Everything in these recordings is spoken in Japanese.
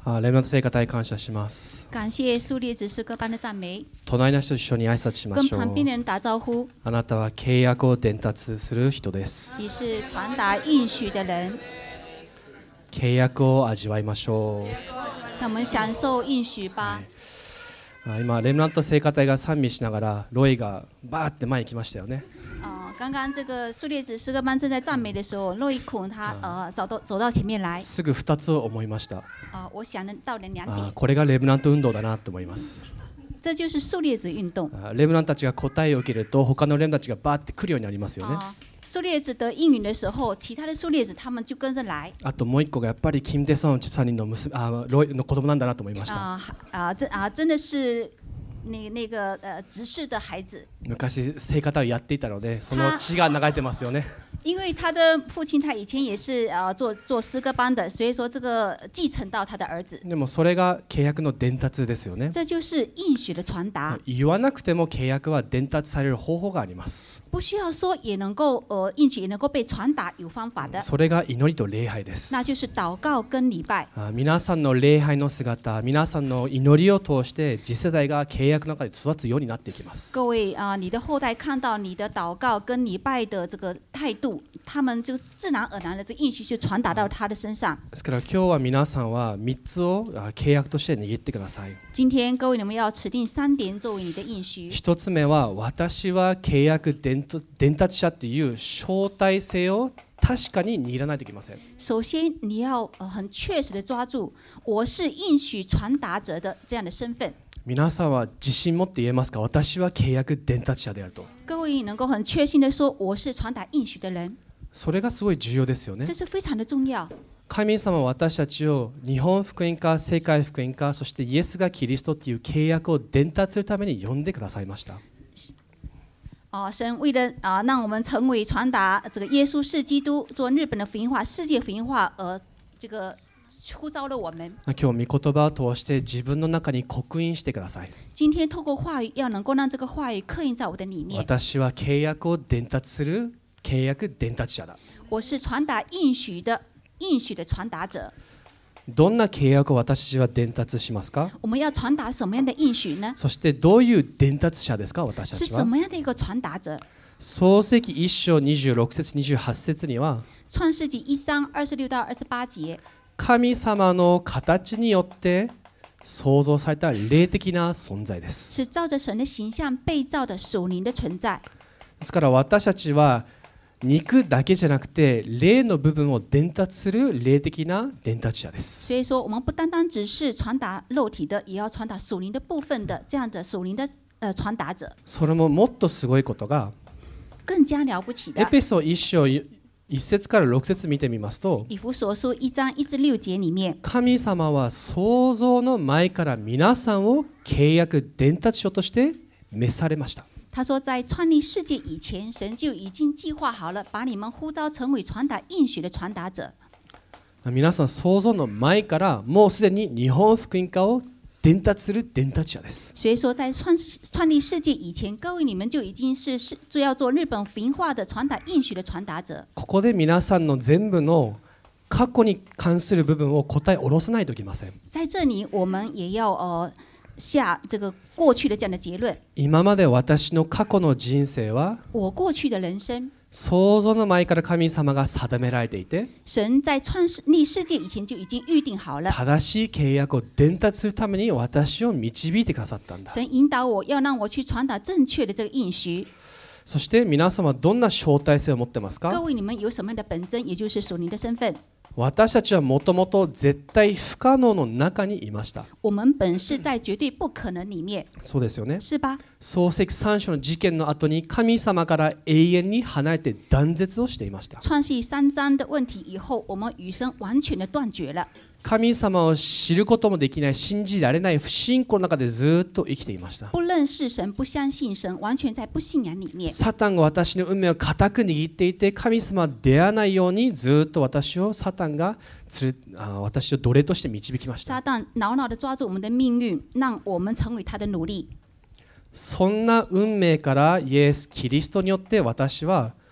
レムナント聖歌隊感謝します。 感谢树列子诗歌班的赞美， 隣の人と一緒に挨拶しま跟しょう。 旁边的人打招呼。 あなたは契約を伝達する人です。 你是传达应许的人， 契約を味わいましょう。 那我们享受应许吧。 今レムナント聖歌隊が賛美しながらロイがバーって前に来ましたよね。 刚刚这个树列子诗歌班正在赞美的时候，洛伊孔他走到前面来。 すぐ2つを思いました。 我想到了2点。 これがレムナント運動だなと思います。 这就是树列子运动。 レムナントたちが答えを受けると他のレムナントたちがバーって来るようになりますよね。 树列子得应允的时候，其他的树列子他们就跟着来。 あともう一個がやっぱりキム・テソン・チプサニンのロイの子供なんだなと思いました。 真的是那个执事的孩子。 昔聖歌隊をやっていたので、その血が流れてますよね。 因为他的父親他以前也是做詩歌班的，所以說這個繼承到他的兒子。 でもそれが契約の伝達ですよね。 這就是應許的傳達。 言わなくても契約は伝達される方法があります。 不需要說也能夠應許也能夠被傳達，有方法的。 それが祈りと禮拝です。 那就是禱告跟禮拜。 皆さんの禮拝の姿、皆さんの祈りを通して次世代が契約の中で育つようになっていきます。 各位你的後代看到你的禱告跟禮拜的這個態度，他們就自然而然的這應許就傳達到他的身上。 ですから今日は皆さんは3つを契約として握ってください。 今天各位你們要指定3點作為你的應許。 1つ目は私は契約伝達者という招待性を確かに握らないといけません。 首先你要很確實的抓住我是應許傳達者的這樣的身份。 皆さんは自信持って言えますか？私は契約伝達者であると。 各位能夠很確信的說我是傳達應許的人。 それがすごい重要ですよね。 這是非常的重要。 神様は私たちを日本福音化、世界福音化、そしてイエスがキリストという契約を伝達するために呼んでくださいました。 神為了讓我們成為傳達這個耶穌是基督，做日本的福音化、世界福音化，這個呼召了我們。 今日御言葉を通して自分の中に刻印してください。 今天透過話語，要能夠讓這個話語刻印在我的裡面。 私は契約を伝達する契約伝達者だ。 我是傳達應許的傳達者。 どんな契約を私たちは伝達しますか？ 我們要傳達什麼樣的應許呢？ そしてどういう伝達者ですか？私たちは。 是什麼樣的一個傳達者？ 創世記1章26節28節には、 創世記1章26到28節、 神様の形によって創造された霊的な存在です。 是照着神的形象被造的屬靈的存在。 ですから私たちは肉だけじゃなくて霊の部分を伝達する霊的な伝達者です。 所以說，我們不單單只是傳達肉體的，也要傳達屬靈的部分的這樣的屬靈的傳達者。 それももっとすごいことが、 更加了不起的。 エペソ1章1節から6節見てみますと、 以弗所書1章1至6節裡面、 神様は創造の前から皆さんを契約伝達者として召されました。 他說，在創立世界以前，神就已經計劃好了，把你們呼召成為傳達應許的傳達者。 皆さん創造の前からもうすでに日本福音化を伝達する伝達者です。 所以說，在創立世界以前，各位你們就已經是就要做日本福音化的傳達應許的傳達者。 ここで皆さんの全部の過去に関する部分を答え下ろさないといけません。 在這裡，我們也要下這個過去的這樣的結論。 今まで私の過去の人生は、 我過去的人生， 創造の前から神様が定められていて、 神在創立世界以前就已經預定好了。 正しい契約を伝達するために私を導いてくださったんだ。 神引導我，要讓我去傳達正確的這個應許。 そして皆様はどんな招待性を持ってますか？ 各位你們有什麼樣的本真，也就是屬靈的身份？ 私たちはもともと絶対不可能の中にいました。 我們本是在絕對不可能裡面。 そうですよね。 是吧？ 創世記3章の事件の後に神様から永遠に離れて断絶をしていました。 創世3章的問題以後，我們與神完全的斷絕了。 神様を知ることもできない、信じられない不信仰の中でずっと生きていました。 不認識神、不相信神，完全在不信仰裡面。 サタンが私の運命を固く握っていて、神様は出会わないようにずっと私を私を奴隷として導きました。 撒旦牢牢地抓住我們的命運，讓我們成為他的奴隸。 そんな運命からイエス・キリストによって私は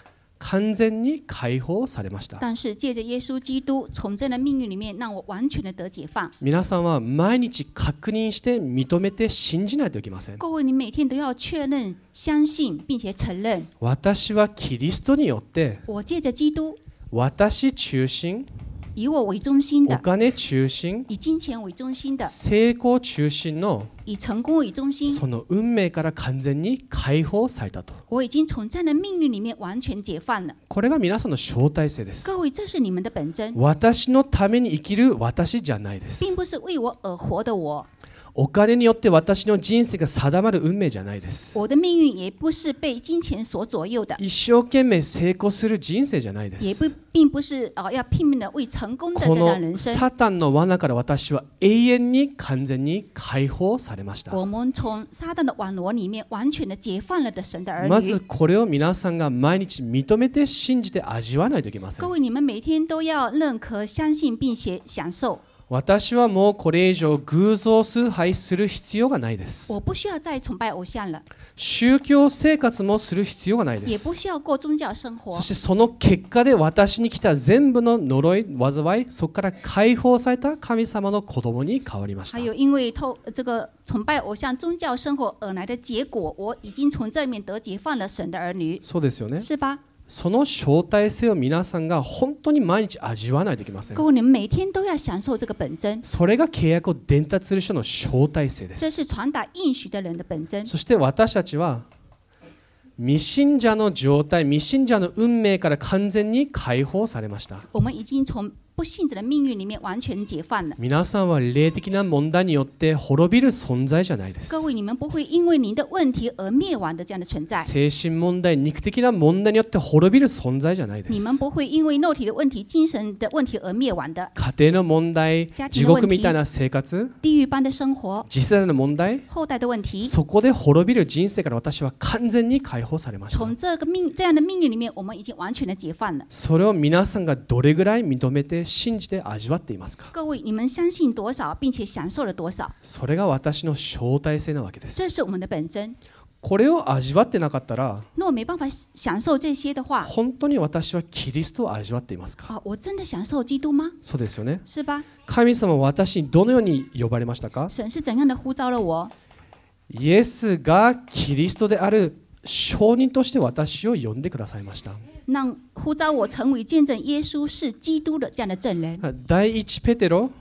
完全に解放されました。 但是借着耶稣基督从这样的命运里面，让我完全的得解放。 皆さんは毎日確認して認めて信じないといけません。 各位，你每天都要确认、相信并且承认， 私はキリストによって我借着基督， 私中心、 以我为中心的， お金中心、 以金钱为中心的， 成功中心の以成功为中心。 その運命から完全に解放されたと。 我已经从这样的命运里面完全解放了。 これが皆さんの招待性です。 各位，这是你们的本真， 私のために生きる私じゃないです。 并不是为我而活的我。 お金によって私の人生が定まる運命じゃないです。 我的命运也不是被金钱所左右的， 一生懸命成功する人生じゃないで也す。 并不是要拼命的为成功的こ这样人の生。 サタンの罠から私は永遠に完全に解放されました。 我们从撒旦的网罗里面完全的解放了的神的儿まず女。 これを皆さんが毎日認めて信じて味わわないといけません。 各位，你们每天都要认可、相信并且享受。 私はもうこれ以上偶像崇拝する必要がないです。 我不需要再崇拜偶像了， 宗教生活もする必要がないです。 也不需要过宗教生活そ。してその結果で私に来た全部の呪い、災い、そこから解放された神様の子供に変わりました。 还有因为这个崇拜偶像宗教生活而来的结果，我已经从这里面得解放了神的儿女， そうですよね。 是吧？ その招待性を皆さんが本当に毎日味わわないといけません。 各位，你们每天都要享受这个本真， それが契約を伝達する人の招待性で这す。 是传达应许的人的本真。 そして私たちは未信者の状態、未信者の運命から完全に解放されました。 我们已经从不信者的命运里面完全解放了。 皆さんは霊的な問題によって滅びる存在じゃないです。 各位，你们不会因为您的问题而灭亡的这样的存在。 精神問題、肉的な問題によって滅びる存在じゃないです。 你们不会因为肉体的问题、精神的问题而滅亡的。 家庭の問題、地獄みたいな生活、 地狱般的生活、 次世代の問題、 後代的问题， そこで滅びる人生から私は完全に解放されました。 从这样的命运里面，我们已经完全的解放了。 それを皆さんがどれぐらい認めて信じて味わっていますか？ 各位，你们相信多少，并且享受了多少？ それが私の招待性なわけです。 这是我们的本真。 これを味わってなかったら、 如果没办法享受这些的话， 本当に私はキリストを味わっていますか？ 我真的享受基督吗？ そうですよね。 是吧？ 神様は私にどのように呼ばれましたか？ 神是怎样的呼召了我？ イエスがキリストである証人として私を呼んでくださいました。 让呼召我成为见证耶稣是基督的这样的证人。 第一ペテロ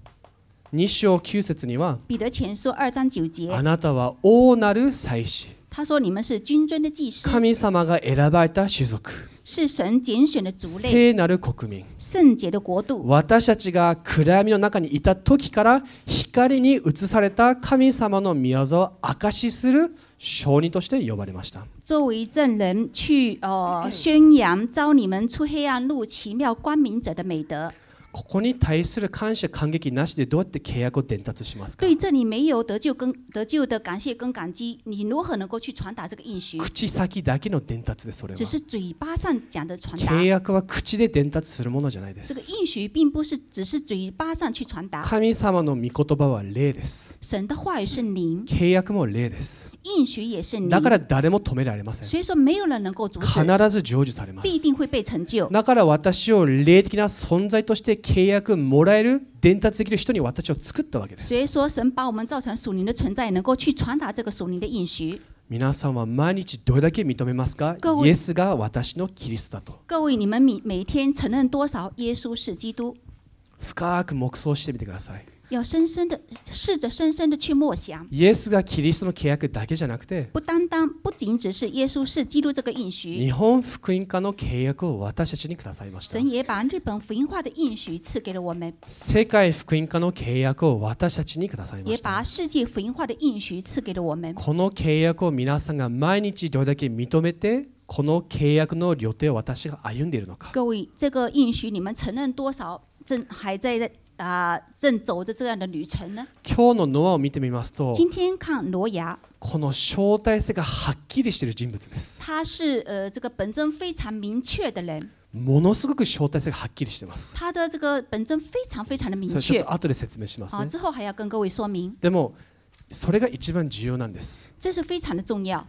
2章9節には、 彼得前書2章9節， あなたは王なる祭司、 他说你们是君尊的祭司， 神様が選ばれた種族、 是神拣选的族类， 聖なる国民。 圣洁的国度。 私たちが暗闇の中にいた時から光に移された神様の御業を証しする証人として呼ばれました。 作为证人去宣扬召你们出黑暗入奇妙光明者的美德。 ここに対する感謝感激なしでどうやって契約を伝達しますか？ 对这里没有得救的感谢跟感激，你如何能够去传达这个应许？ 口先だけの伝達でそれは。 只是嘴巴上讲的传达。 契約は口で伝達するものじゃないで这个す。 应许并不是只是嘴巴上去传達。 神様の御言葉は霊です。 神的话语是灵， 契約も霊です。 应许也是灵。 だから誰も止められません。 所以说没有人能够阻止， 必ず成就されます。 必定会被成就。 だから私を霊的な存在として契約もらえる伝達できる人に私を作ったわけです。 所以说神把我们造成属灵的存在，能够去传达这个属灵的应许。 皆さんは毎日どれだけ認めますか？イエスが私のキリストだと。 各位，你们每天承认多少耶稣是基督？ 深く黙想してみてください。 要试着深深的去默想。 イエスがキリストの契約だけじゃなくて、 不仅只是耶稣是基督这个应许， 日本福音化の契約を私たちにくださいました。 神也把日本福音化的应许赐给了我们， 世界福音化の契約を私たちにくださいま也した。 把世界福音化的应许赐给了我们。 この契約を皆さんが毎日どれだけ認めて、この契約の旅程を私が歩んでいるのか。 各位，这个应许你们承认多少？正走着这样的旅程呢？ 今日のノアを見てみますと、 今天看挪亚， この招待性がはっきりしている人物です。 他是这个本真非常明确的人， ものすごく招待性がはっきりしています。 他的这个本真非常非常的明それちょっ确と後で説明しますね。 之后还要跟各位说明， でもそれが一番重要なんです。 这是非常的重要。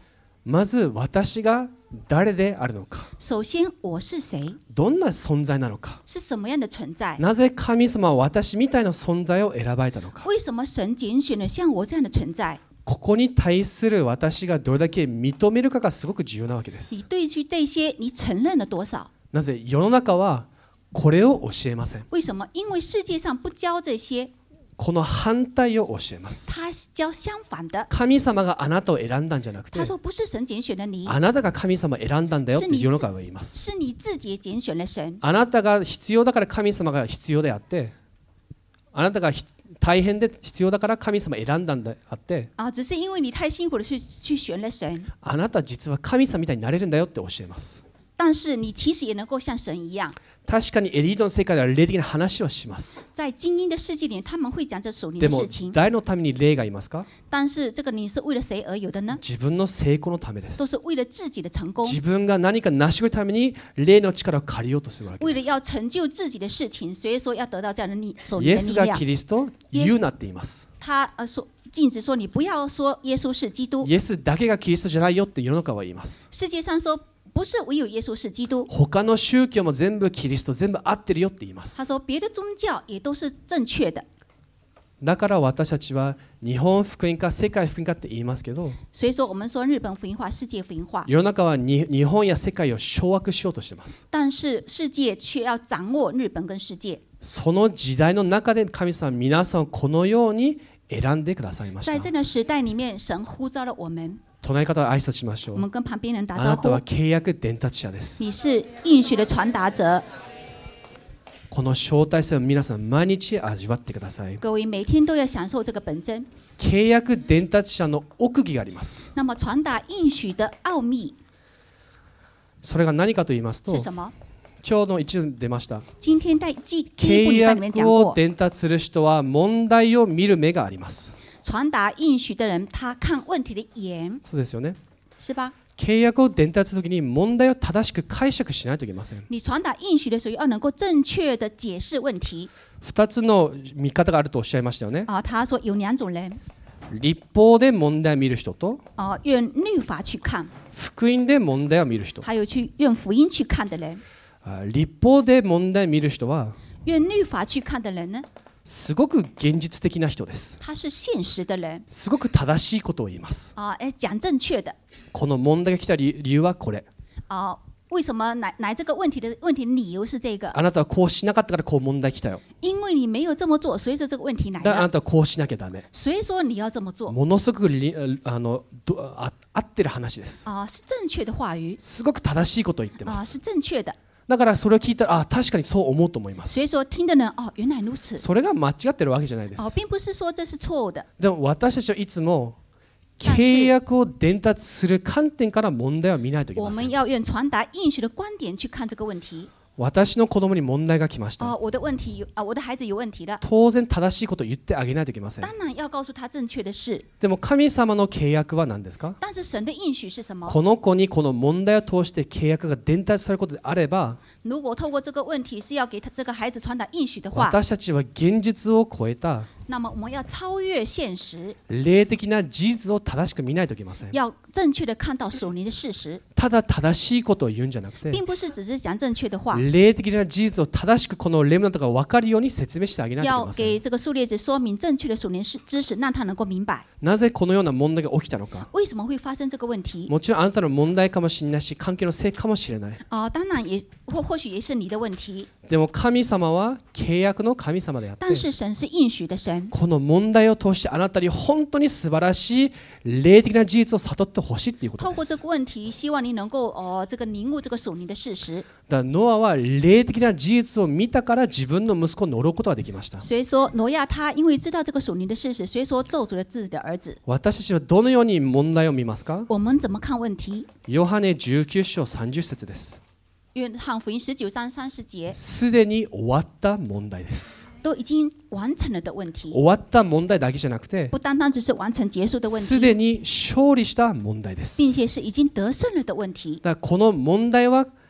まず私が誰であるのか、 首先我是谁， どんな存在なのか、 是什么样的存在？ なぜ神様は私みたいな存在を選ばれたのか、 为什么神拣选了像我这样的存在？ ここに対する私がどれだけ認めるかがすごく重要なわけです。 你对于这些你承认了多少？ なぜ世の中はこれを教えません。 为什么？因为世界上不教这些， この反対を教えます。 他教相反的。 神様があなたを選んだんじゃなくて、 他说不是神拣选了你， あなたが神様を選んだんだよって世の中は言います。 是你自己拣选了神。 あなたが必要だから神様が必要であって、あなたが大変で必要だから神様を選んだんであって、 只是因为你太辛苦了去选了神。 あなた実は神様みたいになれるんだよって教えます。 但是你其实也能够像神一样。 確かにエリートの世界では霊的な話をします。 在精英的世界里，他们会讲这属灵でも的事情。 誰のために霊がいますか？ 但是这个你是为了谁而有的呢？ 自分の成功のためです。 都是为了自己的成功， 自分が何か成し遂げるために霊の力を借りようとするわけです。 为了要成就自己的事情，所以说要得到这样的属イ灵的力量エスがキ。リスト、言うなって言います。 他说禁止说你不要说耶稣是基督。 イエスだけがキリストじゃないよって世の中は言います。 世界上说不是唯有耶稣是基督。 他の宗教も全部キリスト、全部合ってるよって言います。 他说别的宗教也都是正确的。 だから私たちは日本福音化、世界福音化って言いますけど、 所以说我们说日本福音化、世界福音化， 世の中は日本や世界を掌握しようとしています。 但是世界却要掌握日本跟世界。 その時代の中で神様は皆さんをこのように選んでくださいました。 在这个时代里面，神呼召了我们。 隣り方は挨拶しましょう。 我们跟旁边人打招あなたは呼。 契約伝達者です。 你是应许的传达者。 この招待性を皆さん毎日味わってください。 各位每天都要享受这个本真。 契約伝達者の奥義があります。 那么传达应许的奥秘それが何かと言いますと、 是什么？ 今日の一部出ました。 今天在第一部契里面讲約を过， 伝達する人は問題を見る目があります。 传达应许的人，他看问題的眼， そうですよね。 是吧？ 契約を伝達するときに問題を正しく解釈しないといけません。 你传达应许的时候，要能够正确的解释问题。 2つの見方があるとおっしゃいましたよね。 他说有两种人， 立法で問題を見る人と、 用律法去看， 福音で問題を見る人。 还有去用福音去看的人。 立法で問題を見る人は用律法去看的人呢， すごく現実的な人です。 他是现实的人すごく正しいことを言います。 讲正确的。 この問題が来た理由はこれ。 为什么来这个问題的理由是这个？ あなたはこうしなかったからこう問題来たよ。 因为你没有这么做，所以说这个问題来だからあな了。 たはこうしなきゃダメ。 所以说你要这么做。 ものすごく合ってる話です。 是正确的話語。 すごく正しいことを言ってます。 是正確的。 だからそれを聞いたら、確かにそう思うと思います。 所以說聽的人原來如此。 それが間違ってるわけじゃないです。 並不是說這是錯誤的。 でも私たちはいつも契約を伝達する観点から問題を見ないといけません。 我們要用傳達應許的觀點去看這個問題。 私の子供に問題が来ました。 我的孩子有問題了。 当然正しいことを言ってあげないといけません。 當然要告訴他正確的事。 でも神様の契約は何ですか？ 但是神的應許是什麼？ この子にこの問題を通して契約が伝達されることであれば、 如果透過這個問題是要給這個孩子傳達應許的話， 私たちは現実を超えた那麼我們要超越現實， 霊的な事実を正しく見ないといけません。 要正確的看到屬靈的事實， ただ正しいことを言うんじゃなくて、 並不是只是講正確的話。 霊的な事実を正しくこのレムナントが分かるように説明してあげないといけ要ません。 給這個數列子說明正確的屬靈知識，讓他能夠明白なぜこのような問題が起きたのか。 為什麼會發生這個問題。 もちろんあなたの問題かもしれないし、関係のせいかもしれない。 當然也或許也是你的問題。 でも神様は契約の神様であって、 但是神是應許的神。 この問題を通してあなたに本当に素晴らしい霊的な事実を悟ってほしいということ透過です。 這個問題，希望你能夠這個領悟這個屬靈的事實。 だからノアは霊的な事実を見たから自分の息子を呪うことができました。 所以說挪亞他因為知道這個屬靈的事實，所以說咒詛了自己的兒子。 私たちはどのように問題を見ますか？ 我們怎麼看問題？ ヨハネ19章30節です。 約翰福音19章30節， すでに終わった問題です。 都已經完成了的問題。 終わった問題だけじゃなくて、 不單單只是完成結束的問題， すでに勝利した問題です。 並且是已經得勝了的問題。 だからこの問題は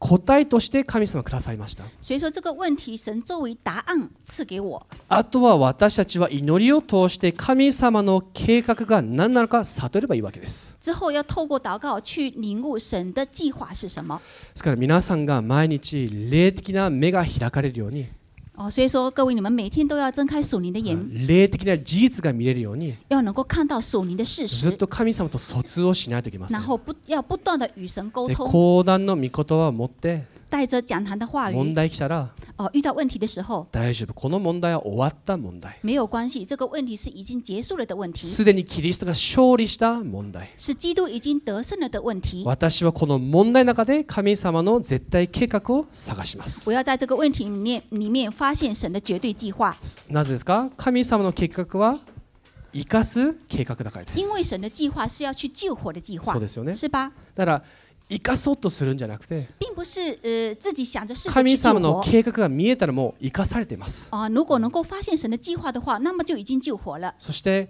答えとして神様くださいました。 所以说这个问题，神作为答案赐给我。 あとは私たちは祈りを通して神様の計画が何なのか悟ればいいわけです。 之后要透过祷告去领悟神的计划是什么。 ですから皆さんが毎日霊的な目が開かれるように、 所以说各位你们每天都要睁开属灵的眼， 霊的な事実が見れるように、 要能够看到属灵的事ずっ实， と神様と疎通をしないといけません。 然后要不断的与神沟で通， 講談の御言葉を持って带着讲坛的话問语。 題来たら遇到問題的時候， 大丈夫、この問題は終わった問題、 没有关系，这个问题是已经结束了的问题， すでにキリストが勝利した問題。 是基督已经得胜了的问题。 私はこの問題の中で神様の絶対計画を探します。 我要在这个问题里面发现神的绝对计划。 なぜですか？神様の計画は生かす計画だからです。 因为神的计划是要去救活的计划， そうですよね。 是吧？ だから生かそうとするんじゃなくて、 并不是自己想着试着神去救様の活。 計画が見えたらもう生かされています。 如果能够发现神的计划的话，那么就已经救活了。 そして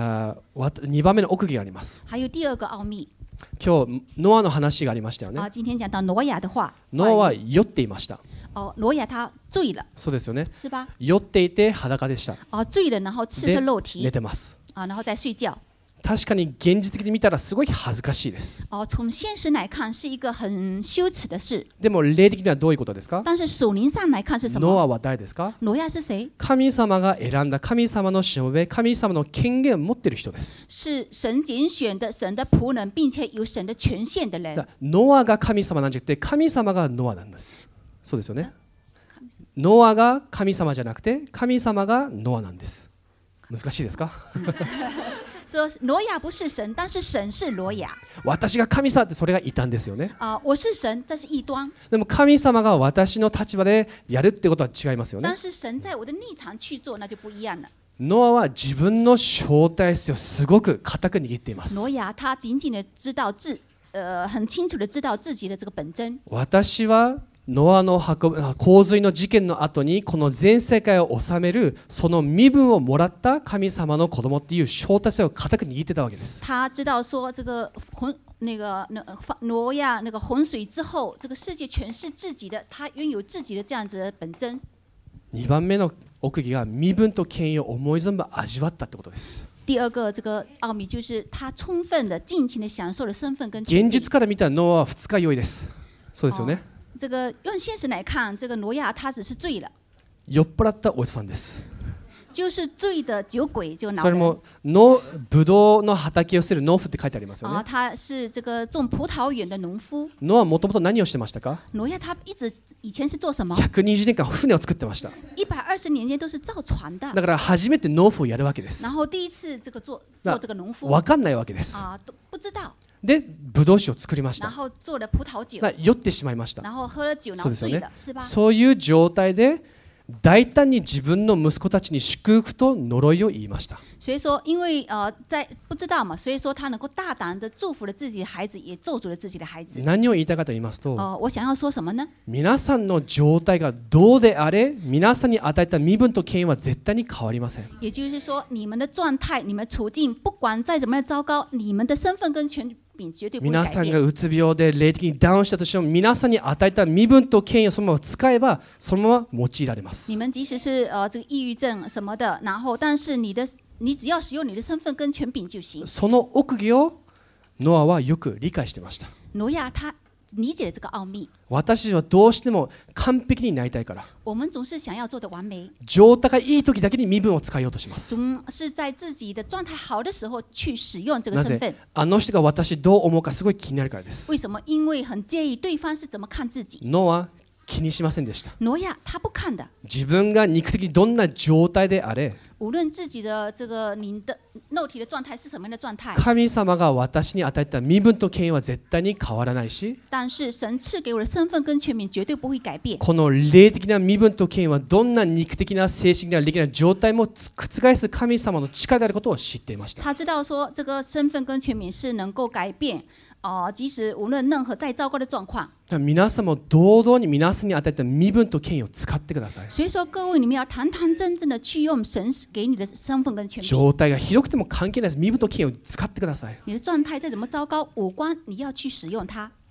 2番目の奥義があります。 还有第二个奥秘今日ノアの話がありましたよね。 今天讲到挪亚的话， ノアは酔っていました。 挪亚他醉了， そうですよね。 是吧？ 酔っていて裸でした。 醉了，然后赤身露体寝てます。 然后再睡觉。 確かに現実的に見たらすごい恥ずかしいです。 从现实来看是一个很羞耻的事， でも霊的にはどういうことですか？ 但是属灵上来看是什么？ ノアは誰ですか？ 挪亚是谁？ 神様が選んだ神様のしもべ、神様の権限を持っている人です。 是神拣选的神的仆人，并且有神的权限的人。 ノアが神様なんじゃなくて神様がノアなんです。そうですよね。ノアが神様じゃなくて神様がノアなんです。難しいですか？ 说挪亚不是神，但是神是挪亚。 私が神様ってそれが異端ですよね。 我是神，这是异端。 でも神様が私の立場でやるってことは違いますよね。 但是神在我的立场去做，那就不一样了。 ノアは自分の招待性をすごく固く握っています。 挪亚他紧紧的知道很清楚的知道自己的这个本真。 私はノアの洪水の事件の後にこの全世界を治めるその身分をもらった神様の子供っていう招待性を固く握ってたわけです。 他知道说这个挪亚那个洪水之后，这个世界全是自己的，他拥有自己的这样子的本真。 2番目の奥義が身分と権威を思い存分味わったってことです。 第二个这个奥秘就是他充分的、尽情的享受了身份跟权利。 現実から見たらノアは二日酔いです。そうですよね。 这个用现实来看，这个挪亚他只是醉了， 酔っ払ったおじさんです。 就是醉的酒鬼，就老人。 それもブドウの畑をしている農夫って書いてありますよね。 他是这个种葡萄園的農夫。 ノアはもともと何をしてましたか？ 挪亚他以前是做什么 ？120年間船を作ってました。 120年間都是造船的。 だから初めて農夫をやるわけです。 然後第一次这个做这个農夫。 わかんないわけです。 都不知道。 で、ブドウ酒を作りました。 然後做了葡萄酒。 酔ってしまいました。 然後喝了酒，然後醉了，是吧？ そういう状態で大胆に自分の息子たちに祝福と呪いを言いました。 所以说，因为在不知道嘛，所以说他能够大胆的祝福了自己的孩子，也咒诅了自己的孩子。 何を言いたいかと言いますと、 我想要说什么呢？ 皆さんの状態がどうであれ、皆さんに与えた身分と権威は絶対に変わりません。 也就是说，你们的状态、你们处境，不管再怎么样糟糕，你们的身份跟权绝对不会改变。 皆さんがうつ病で霊的にダウンしたとしても、皆さんに与えた身分と権威をそのまま使えば、そのまま用いられます。 你们即使是这个抑郁症什么的，然后但是你只要使用你的身份跟权柄就行。 その奥義をノアはよく理解してました。 挪亚他理解了这个奥秘。 私たちはどうしても完璧になりたいから。 我们总是想要做的完美。 状態がいい時だけに身分を使いようとします。 总是在自己的状态好的时候去使用这个身份。 あの人が私どう思うかすごい気になるからです。 为什么？因为很介意对方是怎么看自己。 ノアは気にしませんでした。 挪亚他不看的。 自分が肉的にどんな状態であれ、 无论自己的这个你的肉体的状态是什么样的状态， 神様が私に与えた身分と権威は絶対に変わらないし、 但是神赐给我的身份跟权柄绝对不会改变。 この霊的な身分と権威はどんな肉的な精神的な霊的な状態も覆す神様の力であることを知っていました。 他知道说这个身份跟权柄是能够改变。即使无论任何再糟糕的状况， 皆さんも堂々に皆さんに与えた身分と権威を使ってください。 所以说各位你们要堂堂正正的去用神给你的身份跟权柄。 状態が広くても関係ないです。身分と権威を使ってください。 你的状态再怎么糟糕，无关，你要去使用它。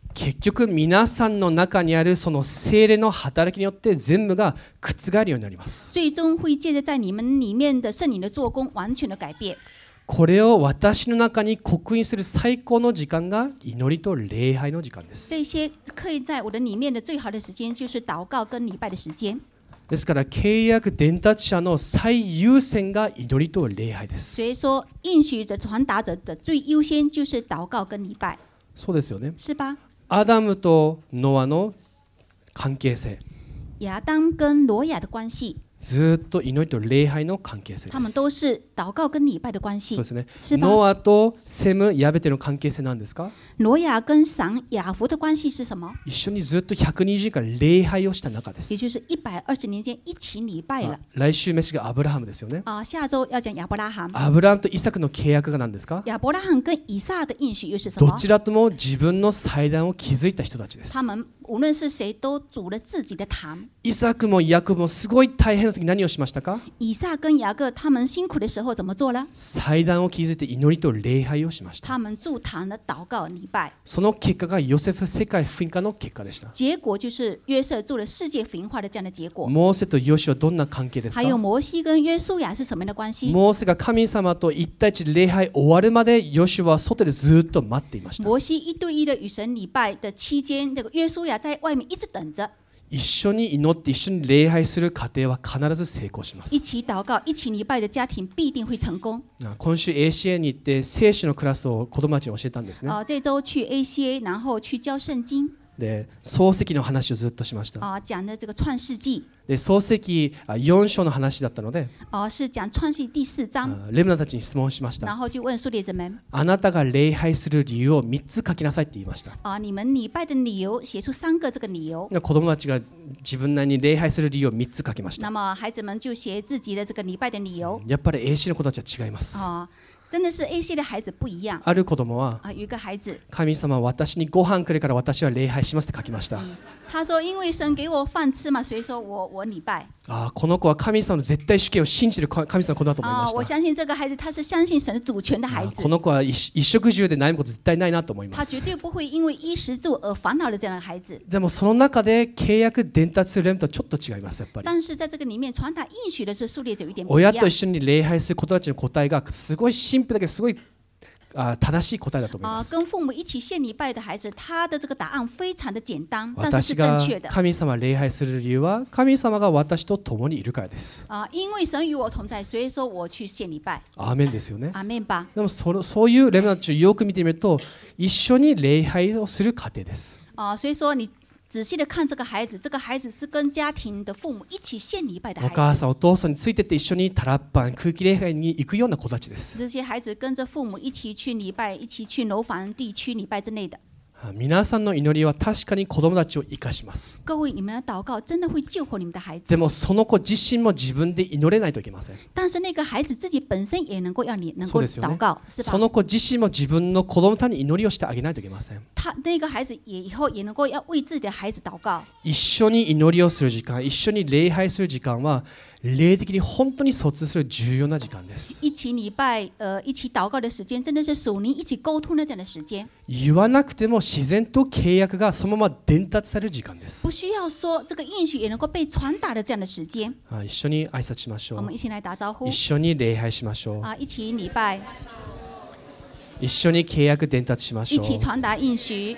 結局皆さんの中にあるその聖霊の働きによって全部が覆るようになります。 最终会借着在你们里面的圣灵的做工，完全的改变。 これを私の中に刻印する最高の時間が祈りと礼拝の時間です。 这些刻印在我的里面的最好的时间，就是祷告跟礼拜的时间。 ですから契約伝達者の最優先が祈りと礼拝です。 所以说，应许者、传达者的最优先就是祷告跟礼拜， そうですよね。 是吧？ アダムとノアの関係性、 亚当跟挪亚的关系， ずっと祈りと礼拝の関係性です。 他们都是祷告跟礼拜的关系そうで，すね。 是吧？ ノアとセム、ヤベテの関係性なんですか？ 挪亚跟闪、雅弗的关系是什么？ 一緒にずっと120年間礼拝をした中です。 也就是120年间一起礼拜了。 来週飯がアブラハムですよね。 下周要讲亚伯拉罕。 アブラハムとイサクの契約が何ですか？ 亚伯拉罕跟以撒的应许又是什么？ どちらとも自分の祭壇を築いた人たちです。 他们无论是谁都组了自己的坛。 イサクもヤコブもすごい大変な時何をしましたか？ 以撒跟雅各他们辛苦的时候怎么做了？ 祭壇を築いて祈りと礼拝をしました。 他们筑坛的祷告礼拜。 その結果がヨセフ世界福音化の結果でした。 结果就是约瑟做了世界福音化的这样的結果。 モーセとヨシはどんな関係ですか？ 还有摩西跟约书亚是什么样的关系？ モーセが神様と一対一で礼拝終わるまでヨシは外でずっと待っていました。 摩西一对一的与神礼拜的期間，这个约书亚在外面一直等着。 一緒に祈って一緒に礼拝する家庭は必ず成功します。 一起祷告、一起礼拜的家庭必定会成功。 今週 ACA に行って聖書のクラスを子供たちに教えたんですね。 这周去 ACA， 然后去教聖經。 で創世記の話をずっとしました。 講的這個創世記。 で創世記4章の話だったので、 是講創世記第4章。 レムナたちに質問しました。 然後就問書列子們。 あなたが礼拝する理由を3つ書きなさいって言いました。 你們禮拜的理由寫出3個這個理由。 子供たちが自分なりに礼拝する理由を3つ書きました。 那麼孩子們就寫自己的這個禮拜的理由。 やっぱり AC の子たちは違います。 真的是 AC 的孩子不一樣。 ある子供は、 有一個孩子， 神様は私にご飯くれから私は礼拝しますって書きました。 他說因為神給我飯吃嘛，所以說我禮拜。 この子は神様の絶対主権を信じる神様の子だと思いました。 我相信這個孩子他是相信神的主權的孩子。 この子は衣食住で悩むこと絶対ないなと思います。 他絕對不會因為衣食住而煩惱的這樣的孩子。 でもその中で契約伝達するレムとちょっと違いますやっぱり。 但是在這個裡面傳達應許的是數列就有一點不一樣。 親と一緒に禮拝する子たちの答えがすごいシンプルだけどすごい正しい答えだと思います。 跟父母一起獻禮拜的孩子，他的這個答案非常的簡單，但是是正確的。 私が神様礼拝する理由は神様が私と共にいるからです。 因為神與我同在，所以說我去獻禮拜。 アーメンですよね。 アーメン吧。 でもそういうレムナントをよく見てみると一緒に礼拝をする家庭です。 所以說你仔細的看這個孩子，這個孩子是跟家庭的父母一起獻禮拜的孩子。 お母さんお父さんについてって一緒にタラッパン空気礼拝に行くような子たちです。 這些孩子跟着父母一起去禮拜，一起去樓房地區禮拜之類的。 皆さんの祈りは確かに子供たちを生かします。 各位，你們的禱告真的會救活你們的孩子。 でもその子自身も自分で祈れないといけません。 但是那個孩子自己本身也能夠禱告，是吧？ その子自身も自分の子供のために祈りをしてあげないといけません。 那個孩子也以後也能夠要為自己的孩子禱告。 一緒に祈りをする時間、一緒に礼拝する時間は霊的に本当に疎通する重要な時間です。 一起禮拜、一起禱告的時間，真的是屬靈一起溝通的這樣的時間。 言わなくても自然と契約がそのまま伝達される時間です。 不需要說這個應許也能夠被傳達的這樣的時間。 一緒に挨拶しましょう。 我們一起來打招呼。 一緒に禮拝しましょう。 一起禮拜。 一緒に契約伝達しましょう。 一起傳達應許。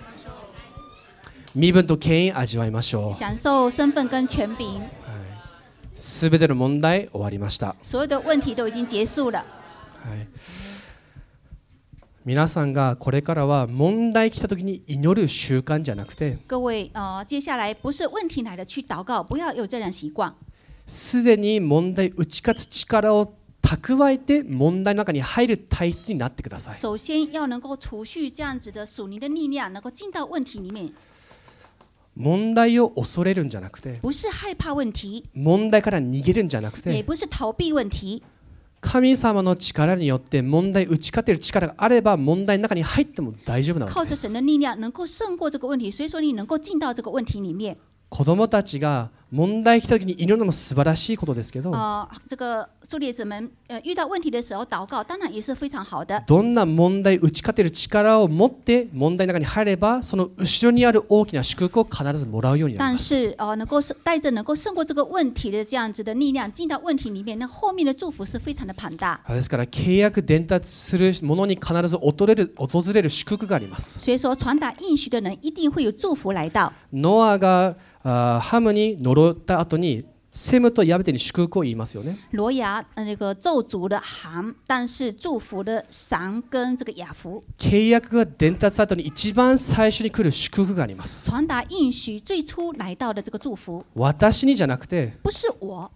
身分と権威味わいましょう。 享受身份跟權柄。 すべての問題終わりました。 所有的問題都已經結束了。 皆さんがこれからは問題来た時に祈る習慣じゃなくて、 各位接下來不是問題來了去禱告，不要有這樣習慣。 すでに問題打ち勝つ力を蓄えて問題の中に入る体質になってください。 首先要能夠儲蓄這樣子的屬靈的力量，能夠進到問題裡面。 問題を恐れるんじゃなくて、 不是害怕問題。 問題から逃げるんじゃなくて、 也不是逃避問題。 神様の力によって問題打ち勝てる力があれば問題の中に入っても大丈夫なわけです。 靠着神的力量能夠勝過這個問題，所以說你能夠進到這個問題裡面。 子供たちが問題来た時に祈るのも素晴らしいことですけど、 这个数列子们遇到问题的时候祷告，当然也是非常好的。 どんな問題打ち勝てる力を持って問題の中に入れば、その後ろにある大きな祝福を必ずもらうようになります。 但是能够带着能够胜过这个问题的这样子的力量进到问题里面，那后面的祝福是非常的庞大。 ですから契約伝達するものに必ず訪れる祝福があります。 所以说，传达应许的人一定会有祝福来到。 ノアがハムに呪った後にセムとヤベテに祝福を言いますよね。 罗亚那个咒诅的含，但是祝福的闪跟这个雅福。 契約が伝達後に一番最初に来る祝福があります。 传达应许最初来到的这个祝福， 私にじゃなくて、 不是我，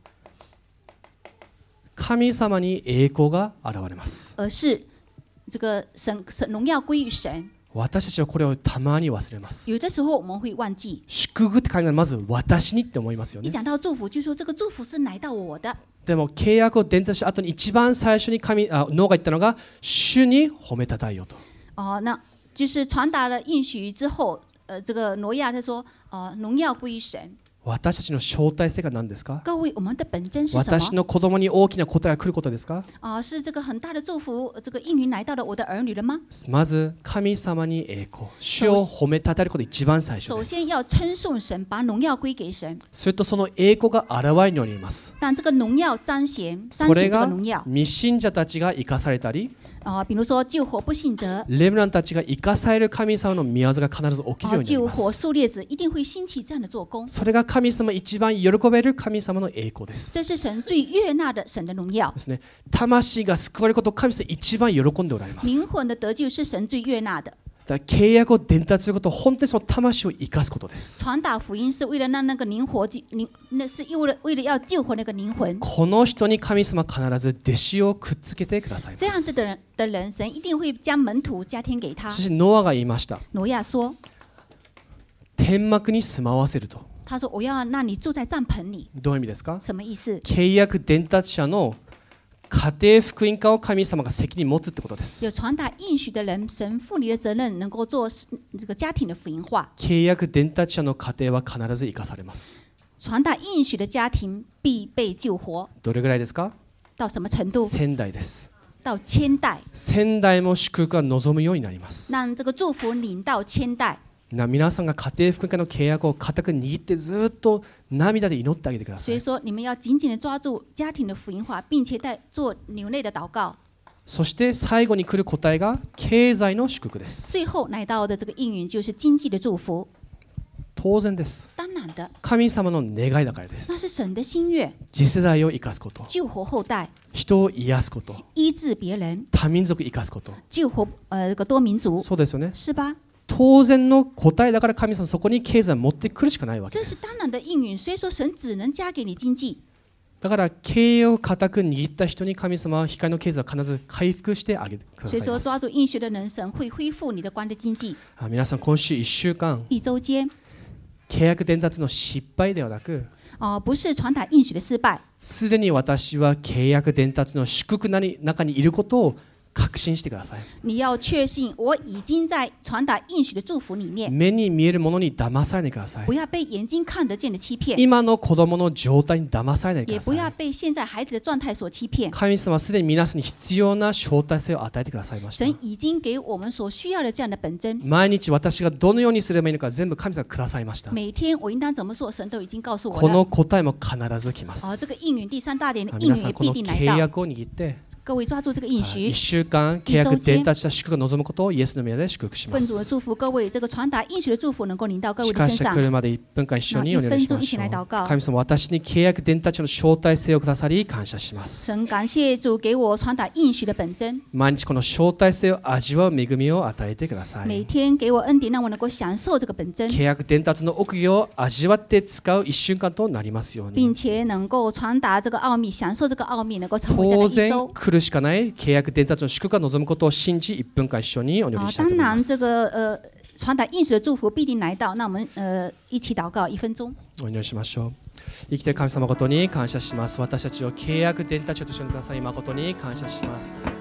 神様に栄光が現れます。 而是这个神荣耀归于神。 私たちはこれをたまに忘れます。 有的时候我们会忘记。 祝福って考えるのはまず私にって思いますよね。 一讲到祝福，就说这个祝福是来到我的。 でも契約を伝達した後に一番最初にノアが言ったのが、主に褒めたたえよと。 那就是传达了应许之后，这个挪亚他说，荣耀归于神。 私たちの招待性が何ですか？ 各位，我们的本真是什么？ 私の子供に大きな答えが来ることですか？ 是这个很大的祝福，这个应允来到了我的儿女了吗？ まず神様に栄光、主を褒めたたえることが一番最初です。 首先要称颂神，把荣耀归给神。 するとその栄光が現れるようになります。 但这个荣耀彰显それが这个荣耀。 未信者たちが生かされたり、 比如说救活不信者， レムナンたちが生かされる神様の御業が必ず起きるようになり救ます。 活数列子一定会兴起这样的做工。 それが神様一番喜べる神様の栄光です。 这是神最悦纳的神的荣耀。 ですね。魂が救われることを神様一番喜んでおられます。 灵魂的得救是神最悦納的。 だから契約を伝達することは本当にその魂を生かすことです。 传达福音是为了让那个灵活，那是为了要救活那个灵魂。 この人に神様必ず弟子をくっつけてくださいます。 这样子的人，神一定会将門徒加添给他。 そしてノアが言いました。 挪亚说， 天幕に住まわせると。 他说我要让你住在帐篷里。 どういう意味ですか？ 什么意思？ 契約伝達者の家庭福音化を神様が責任持つってことです。 有传达应许的人，神负你的责任，能够做这个家庭的福音化。 契約伝達者の家庭は必ず生かされます。 传达应许的家庭必被救活。 どれぐらいですか？ 到什么程度 1000代です。 到1000代。 1000代も祝福が望むようになります。 让这个祝福领到1000代。 皆さんが家庭福音化の契約を固く握ってずっと涙で祈ってあげてください。 所以说，你们要紧紧的抓住家庭的福音化，并且在做流泪的祷告。 そして最後に来る答えが経済の祝福です。 最后来到的这个应允就是经济的祝福。 当然です。 当然的。 神様の願いだからです。 那是神的心愿。 次世代を生かすこと。 救活后代。 人を癒すこと。 医治别人。 多民族生かすこと。 救活这个多民族。 そうですよね。 是吧？ 当然の答えだから神様そこに経済を持ってくるしかないわけです。 这是当然的应允，所以说神只能加给你经济。 だから経営を固く握った人に神様は光の経済を必ず回復してあげてくださいます。 所以说抓住应许的人，神会恢復你的光的经济。 皆さん今週1週間、 一周間契約伝達の失敗ではなく、 不是传达应许的失敗。 すでに私は契約伝達の祝福の中にいることを確信してください。 你要确信，我已经在传达应许的祝福里面。 目に見えるものに騙されないでください。 不要被眼睛看得见的欺骗。 今の子供の状態に騙されないでください。 也不要被现在孩子的状態所欺骗。 神様はすでに皆さんに必要な招待性を与えてくださいました。 神已经给我们所需要的这样的本真。 毎日私がどのようにすればいいのか全部神様がくださいました。 每天我应当怎么做，神都已经告诉我了。 この答えも必ず来ます。 这个应允第三大点的应允也必定来到。 皆さんこの契約を握って。 各位抓住这个应许。 1週間契約伝達した祝福が望むことをイエスの皆で祝福します。 奉主的祝福，各位这个传达应許的祝福能够臨到各位的身上。 しかし来るまで1分間一緒にお願いしましょう。神様、私に契約伝達の招待性をくださり感謝します。 神感謝主給我傳達應許的本真。 毎日この招待性を味わう恵みを与えてください。 每天給我恩典，讓我能夠享受這個本真。 契約伝達の奥義を味わって使う1週間となりますように。 並且能夠傳達這個奧秘，享受這個奧秘，能夠成為這樣的一周。 當然苦しかない契約伝達の祝福が望むことを信じ1分間一緒にお祈りしたいと思います。 當然，這個傳達應許的祝福必定來到。那我們一起禱告1分鐘。 お祈りしましょう。生きている神様誠に感謝します。私たちを契約伝達者としてくださり誠に感謝します。